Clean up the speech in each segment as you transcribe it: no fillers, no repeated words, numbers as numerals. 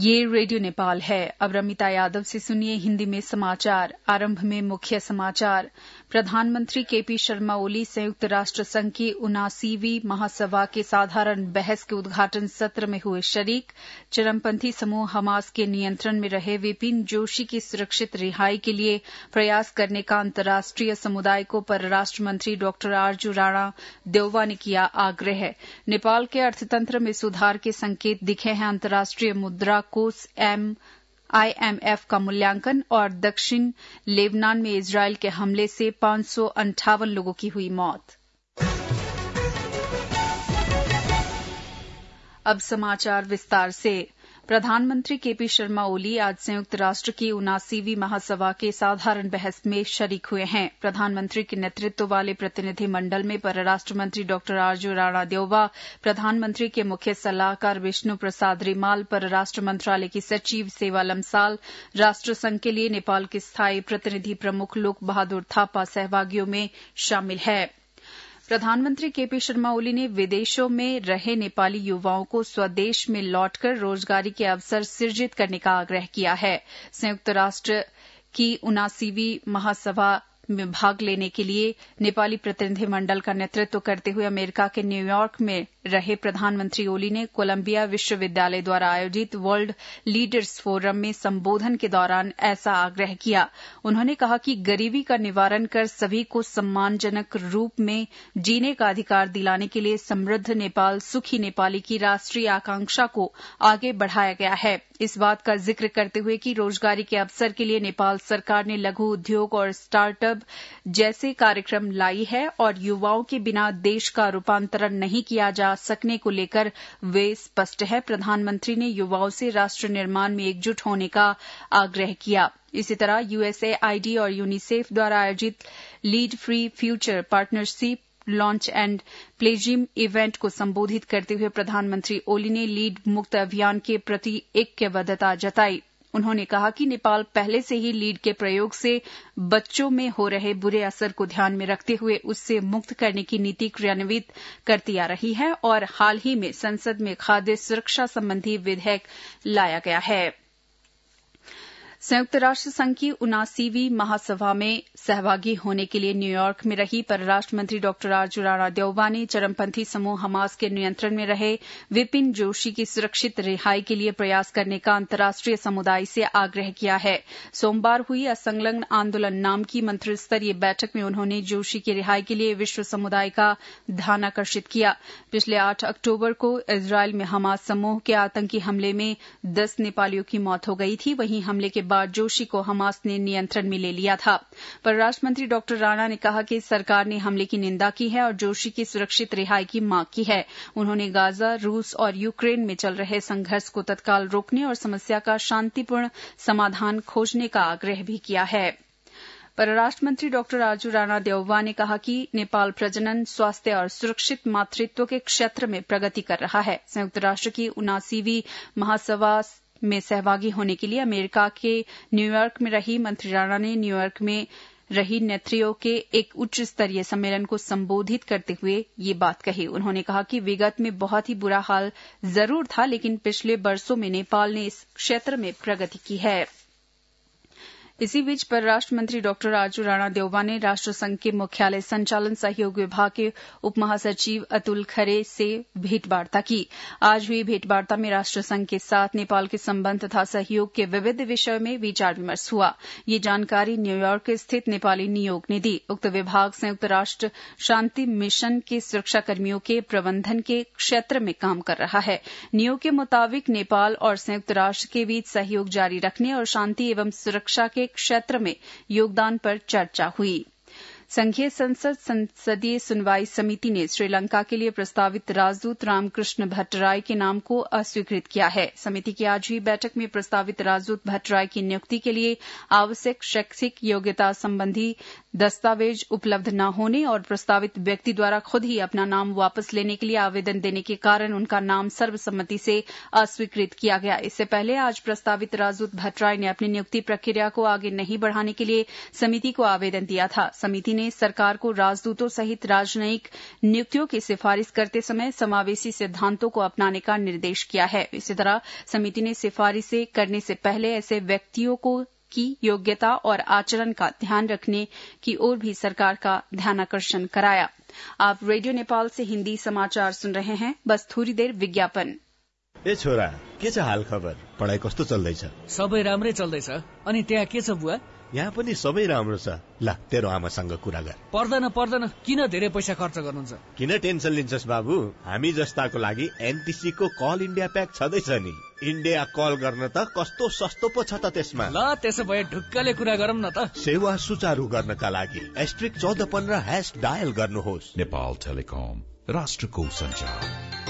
ये रेडियो नेपाल है। अब रमिता यादव से सुनिए हिंदी में समाचार। आरंभ में मुख्य समाचार। प्रधानमंत्री केपी शर्मा ओली संयुक्त राष्ट्र संघ की 79वीं महासभा के साधारण बहस के उद्घाटन सत्र में हुए शरीक। चरमपंथी समूह हमास के नियंत्रण में रहे विपिन जोशी की सुरक्षित रिहाई के लिए प्रयास करने का अंतर्राष्ट्रीय समुदाय को परराष्ट्र मंत्री डॉ आरजू राणा देओवा ने किया आग्रह। नेपाल के अर्थतंत्र में सुधार के संकेत दिखे हैं। अंतर्राष्ट्रीय मुद्रा कोष IMF का मूल्यांकन। और दक्षिण लेबनान में इजरायल के हमले से 558 लोगों की हुई मौत। अब समाचार विस्तार से। प्रधानमंत्री केपी शर्मा ओली आज संयुक्त राष्ट्र की 79वीं महासभा के साधारण बहस में शरीक हुए हैं। प्रधानमंत्री के नेतृत्व वाले प्रतिनिधि मंडल में परराष्ट्र मंत्री डॉ आरजू राणा देओवा, प्रधानमंत्री के मुख्य सलाहकार विष्णु प्रसाद रिमाल, परराष्ट्र मंत्रालय की सचिव सेवा लम्साल, राष्ट्र संघ के लिए नेपाल के स्थायी प्रतिनिधि प्रमुख लोक बहादुर थापा सहभागियों में शामिल है। प्रधानमंत्री केपी शर्मा ओली ने विदेशों में रहे नेपाली युवाओं को स्वदेश में लौटकर रोजगारी के अवसर सृजित करने का आग्रह किया है। संयुक्त राष्ट्र की 79वीं महासभा में भाग लेने के लिए नेपाली प्रतिनिधि मंडल का नेतृत्व करते हुए अमेरिका के न्यूयॉर्क में रहे प्रधानमंत्री ओली ने कोलंबिया विश्वविद्यालय द्वारा आयोजित वर्ल्ड लीडर्स फोरम में संबोधन के दौरान ऐसा आग्रह किया। उन्होंने कहा कि गरीबी का निवारण कर सभी को सम्मानजनक रूप में जीने का अधिकार दिलाने के लिए समृद्ध नेपाल सुखी नेपाली की राष्ट्रीय आकांक्षा को आगे बढ़ाया गया है। इस बात का जिक्र करते हुए कि रोजगारी के अवसर के लिए नेपाल सरकार ने लघु उद्योग और स्टार्टअप जैसे कार्यक्रम लाई है और युवाओं के बिना देश का रूपांतरण नहीं किया जा सकने को लेकर वे स्पष्ट है। प्रधानमंत्री ने युवाओं से राष्ट्र निर्माण में एकजुट होने का आग्रह किया। इसी तरह USAID और यूनिसेफ द्वारा आयोजित lead free future partnership launch and pledge event को संबोधित करते हुए प्रधानमंत्री ओली ने लीड मुक्त अभियान के प्रति ऐक्यबद्धता जताई। उन्होंने कहा कि नेपाल पहले से ही लीड के प्रयोग से बच्चों में हो रहे बुरे असर को ध्यान में रखते हुए उससे मुक्त करने की नीति क्रियान्वित करती आ रही है और हाल ही में संसद में खाद्य सुरक्षा संबंधी विधेयक लाया गया है। संयुक्त राष्ट्र संघ की 79वीं महासभा में सहभागी होने के लिए न्यूयॉर्क में रही परराष्ट्र मंत्री डॉ आरजू राणा देओवा ने चरमपंथी समूह हमास के नियंत्रण में रहे विपिन जोशी की सुरक्षित रिहाई के लिए प्रयास करने का अंतर्राष्ट्रीय समुदाय से आग्रह किया है। सोमवार हुई असंलग्न आंदोलन नाम की मंत्रिस्तरीय बैठक में उन्होंने जोशी की रिहाई के लिए विश्व समुदाय का ध्यान आकर्षित किया। पिछले 8 अक्टूबर को इजरायल में हमास समूह के आतंकी हमले में 10 नेपालियों की मौत हो गई थी। वहीं हमले के बाद जोशी को हमास ने नियंत्रण में ले लिया था। परराष्ट्र मंत्री डॉ राणा ने कहा कि सरकार ने हमले की निंदा की है और जोशी की सुरक्षित रिहाई की मांग की है। उन्होंने गाजा, रूस और यूक्रेन में चल रहे संघर्ष को तत्काल रोकने और समस्या का शांतिपूर्ण समाधान खोजने का आग्रह भी किया है। परराष्ट्र मंत्री डॉ आरजू राणा देओवा ने कहा कि नेपाल प्रजनन, स्वास्थ्य और सुरक्षित मातृत्व के क्षेत्र में प्रगति कर रहा है। संयुक्त राष्ट्र की 79वीं महासभा में सहभागी होने के लिए अमेरिका के न्यूयॉर्क में रही मंत्री राणा ने न्यूयॉर्क में रही नेत्रियों के एक उच्च स्तरीय सम्मेलन को संबोधित करते हुए ये बात कही। उन्होंने कहा कि विगत में बहुत ही बुरा हाल जरूर था, लेकिन पिछले बरसों में नेपाल ने इस क्षेत्र में प्रगति की है। इसी बीच परराष्ट्र मंत्री डॉ आरजू राणा देओवा ने राष्ट्र संघ के मुख्यालय संचालन सहयोग विभाग के उप महासचिव अतुल खरे से भेंटवार्ता की। आज हुई भेंटवार्ता में राष्ट्र संघ के साथ नेपाल के संबंध तथा सहयोग के विविध विषयों में विचार विमर्श हुआ। ये जानकारी न्यूयॉर्क स्थित नेपाली नियोग ने दी। उक्त विभाग संयुक्त राष्ट्र शांति मिशन के सुरक्षाकर्मियों के प्रबंधन के क्षेत्र में काम कर रहा है। नियोग के मुताबिक नेपाल और संयुक्त राष्ट्र के बीच सहयोग जारी रखने और शांति एवं सुरक्षा के क्षेत्र में योगदान पर चर्चा हुई। संघीय संसद संसदीय सुनवाई समिति ने श्रीलंका के लिए प्रस्तावित राजदूत रामकृष्ण भट्टराय के नाम को अस्वीकृत किया है। समिति की आज हुई बैठक में प्रस्तावित राजदूत भट्टराय की नियुक्ति के लिए आवश्यक शैक्षिक योग्यता संबंधी दस्तावेज उपलब्ध न होने और प्रस्तावित व्यक्ति द्वारा खुद ही अपना नाम वापस लेने के लिए आवेदन देने के कारण उनका नाम सर्वसम्मति से अस्वीकृत किया गया। इससे पहले आज प्रस्तावित राजदूत भट्टराय ने अपनी नियुक्ति प्रक्रिया को आगे नहीं बढ़ाने के लिए समिति को आवेदन दिया था। समिति ने ने सरकार को राजदूतों सहित राजनयिक नियुक्तियों की सिफारिश करते समय समावेशी सिद्धांतों को अपनाने का निर्देश किया है। इसी तरह समिति ने सिफारिशें करने से पहले ऐसे व्यक्तियों की योग्यता और आचरण का ध्यान रखने की ओर भी सरकार का ध्यानाकर्षण कराया। आप रेडियो नेपाल से हिन्दी समाचार सुन रहे हैं। बस थोड़ी देर विज्ञापन। ए छोरा, के छ हाल खबर? पढाइ कस्तो चल्दैछ? सबै राम्रै चल्दैछ। अनि त्यहाँ के छ बुवा? यहाँ पनि सबै राम्रो छ। ल, तेरो आमासँग कुरा गर। पर्दैन, किन धेरै पैसा खर्च गर्नुहुन्छ? किन टेन्सन लिन्छस् बाबु? हामी जस्ताको लागि एनटीसी को कल इन्डिया प्याक छँदैछ नि। इन्डिया कल गर्न त कस्तो सस्तो पो छ त त्यसमा। ल, त्यसो भए ढुक्कले कुरा गरौँ न त। सेवा सुचारू गर्नका लागि *1415# डायल गर्नुहोस्। नेपाल टेलिकम, राष्ट्रको संचार।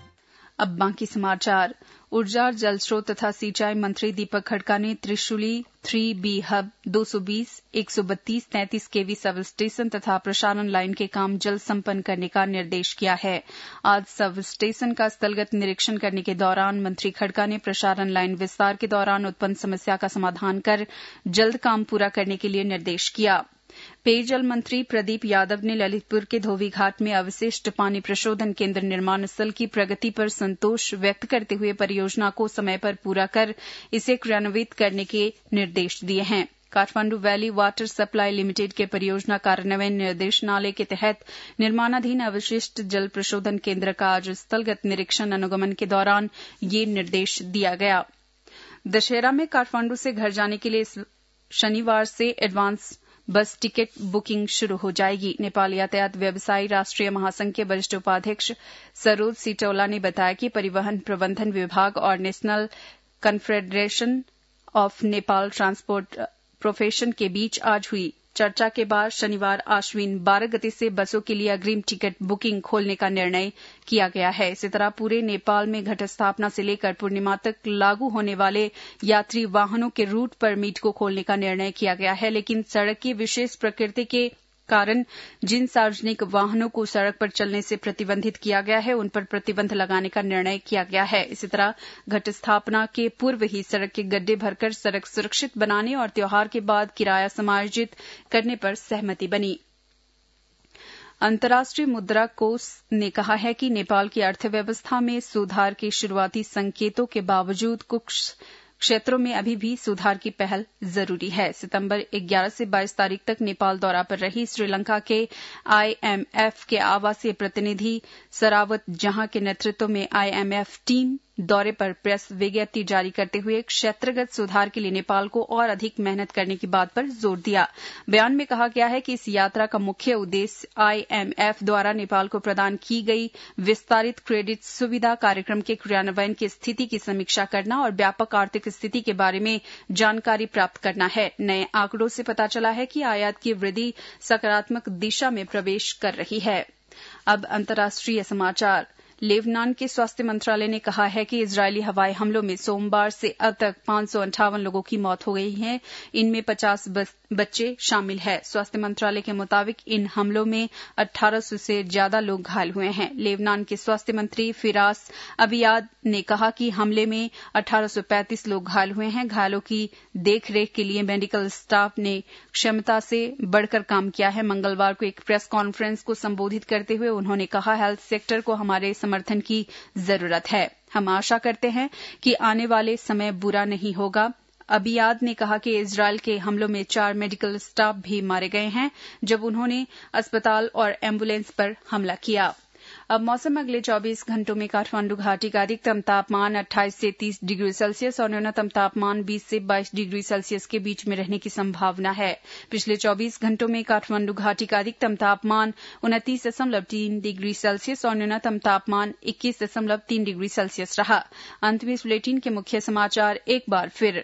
अब बाकी समाचार। ऊर्जा, जल स्रोत तथा सिंचाई मंत्री दीपक खड़का ने त्रिशूली 3B हब 220, 132, 33 केवी सब स्टेशन तथा प्रसारण लाइन के काम जल्द संपन्न करने का निर्देश किया है। आज सब स्टेशन का स्थलगत निरीक्षण करने के दौरान मंत्री खड़का ने प्रसारण लाइन विस्तार के दौरान उत्पन्न समस्या का समाधान कर जल्द काम पूरा करने के लिए निर्देश किया। पेयजल मंत्री प्रदीप यादव ने ललितपुर के धोबीघाट में अवशिष्ट पानी प्रशोधन केंद्र निर्माण स्थल की प्रगति पर संतोष व्यक्त करते हुए परियोजना को समय पर पूरा कर इसे क्रियान्वित करने के निर्देश दिए हैं। Kathmandu valley water supply limited के परियोजना कार्यान्वयन निर्देशनालय के तहत निर्माणाधीन अवशिष्ट जल प्रशोधन केंद्र का आज स्थलगत निरीक्षण अनुगमन के दौरान ये निर्देश दिया गया। दशहरा में काठमांडू से घर जाने के लिए शनिवार से एडवांस बस टिकट बुकिंग शुरू हो जाएगी। नेपाल यातायात व्यवसायी राष्ट्रीय महासंघ के वरिष्ठ उपाध्यक्ष सरोज सिटौला ने बताया कि परिवहन प्रबंधन विभाग और national confederation of Nepal transport profession के बीच आज हुई चर्चा के बाद शनिवार आश्विन 12 गते से बसों के लिए अग्रिम टिकट बुकिंग खोलने का निर्णय किया गया है। इसी तरह पूरे नेपाल में घट स्थापना से लेकर पूर्णिमा तक लागू होने वाले यात्री वाहनों के रूट परमिट को खोलने का निर्णय किया गया है, लेकिन सड़क की विशेष प्रकृति के कारण जिन सार्वजनिक वाहनों को सड़क पर चलने से प्रतिबंधित किया गया है उन पर प्रतिबंध लगाने का निर्णय किया गया है। इसी तरह घट स्थापना के पूर्व ही सड़क के गड्ढे भरकर सड़क सुरक्षित बनाने और त्योहार के बाद किराया समायोजित करने पर सहमति बनी। अंतर्राष्ट्रीय मुद्रा कोष ने कहा है कि नेपाल की अर्थव्यवस्था में सुधार के शुरुआती संकेतों के बावजूद कुछ क्षेत्रों में अभी भी सुधार की पहल जरूरी है। सितंबर 11 से 22 तारीख तक नेपाल दौरा पर रही श्रीलंका के IMF के आवासीय प्रतिनिधि सरावत जहां के नेतृत्व में IMF टीम दौरे पर प्रेस विज्ञप्ति जारी करते हुए क्षेत्रगत सुधार के लिए नेपाल को और अधिक मेहनत करने की बात पर जोर दिया। बयान में कहा गया है कि इस यात्रा का मुख्य उद्देश्य IMF द्वारा नेपाल को प्रदान की गई विस्तारित क्रेडिट सुविधा कार्यक्रम के क्रियान्वयन की स्थिति की समीक्षा करना और व्यापक आर्थिक स्थिति के बारे में जानकारी प्राप्त करना है। नए आंकड़ों से पता चला है कि आयात की वृद्धि सकारात्मक दिशा में प्रवेश कर रही है। अब अंतर्राष्ट्रीय समाचार। लेबनान के स्वास्थ्य मंत्रालय ने कहा है कि इजरायली हवाई हमलों में सोमवार से अब तक 558 लोगों की मौत हो गई है। इनमें 50 बच्चे शामिल हैं। स्वास्थ्य मंत्रालय के मुताबिक इन हमलों में 1800 से ज्यादा लोग घायल हुए हैं। लेबनान के स्वास्थ्य मंत्री फिरास अबियाद ने कहा कि हमले में 1835 लोग घायल हुए हैं। घायलों की देखरेख के लिए मेडिकल स्टाफ ने क्षमता से बढ़कर काम किया है। मंगलवार को एक प्रेस कॉन्फ्रेंस को संबोधित करते हुए उन्होंने कहा, हेल्थ सेक्टर को हमारे समर्थन की जरूरत है। हम आशा करते हैं कि आने वाले समय बुरा नहीं होगा। अबियाद ने कहा कि इजरायल के हमलों में 4 मेडिकल स्टाफ भी मारे गए हैं जब उन्होंने अस्पताल और एम्बुलेंस पर हमला किया। अब मौसम। अगले 24 घंटों में काठमांडू घाटी का अधिकतम तापमान 28 से 30 डिग्री सेल्सियस और न्यूनतम तापमान 20 से 22 डिग्री सेल्सियस के बीच में रहने की संभावना है। पिछले 24 घंटों में काठमांडू घाटी का अधिकतम तापमान 29.3 डिग्री सेल्सियस और न्यूनतम तापमान 21.3 डिग्री सेल्सियस रहा। अंत में इस बुलेटिन के मुख्य समाचार एक बार फिर।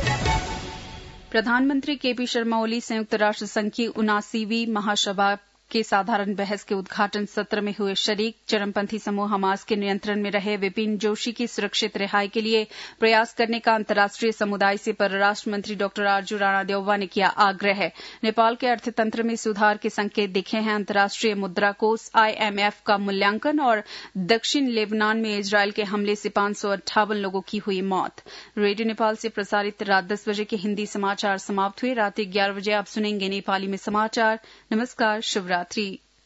प्रधानमंत्री केपी शर्मा ओली संयुक्त राष्ट्र संघ की 79वीं महासभा के साधारण बहस के उद्घाटन सत्र में हुए शरीक चरमपंथी समूह हमास के नियंत्रण में रहे विपिन जोशी की सुरक्षित रिहाई के लिए प्रयास करने का अंतर्राष्ट्रीय समुदाय से परराष्ट्र मंत्री डॉक्टर आरजू राणा देओबा ने किया आग्रह। नेपाल के अर्थतंत्र में सुधार के संकेत दिखे हैं। अंतर्राष्ट्रीय मुद्रा कोष IMF का मूल्यांकन और दक्षिण लेबनान में इजरायल के हमले से 558 लोगों की हुई मौत। रेडियो नेपाल से प्रसारित रात 10 बजे के हिंदी समाचार समाप्त हुए। रात 11 बजे आप सुनेंगे नेपाली में समाचार। नमस्कार, शुभ रात्रि।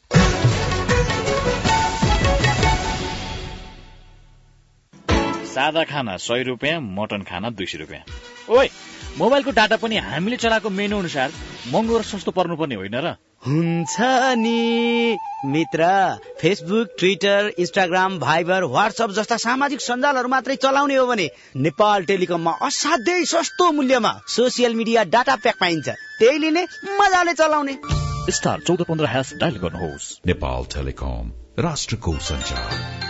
सादा खाना 100 रुपियाँ, मटन खाना 200 रुपियाँ। ओए, मोबाइलको डाटा पनि हामीले चलाएको मेनु अनुसार महँगो र सस्तो पर्नुपर्ने होइन र? हुन्छ नि मित्र, Facebook, Twitter, Instagram, Viber, WhatsApp जस्ता सामाजिक सञ्जालहरू मात्रै चलाउने हो भने नेपाल टेलिकममा असाध्यै सस्तो मूल्यमा सोसियल मिडिया डाटा प्याक पाइन्छ। त्यही लिने, मजाले चलाउने। स्टार 1415# डायल गर्नुहोस्। नेपाल टेलिकम, राष्ट्रको सञ्चार।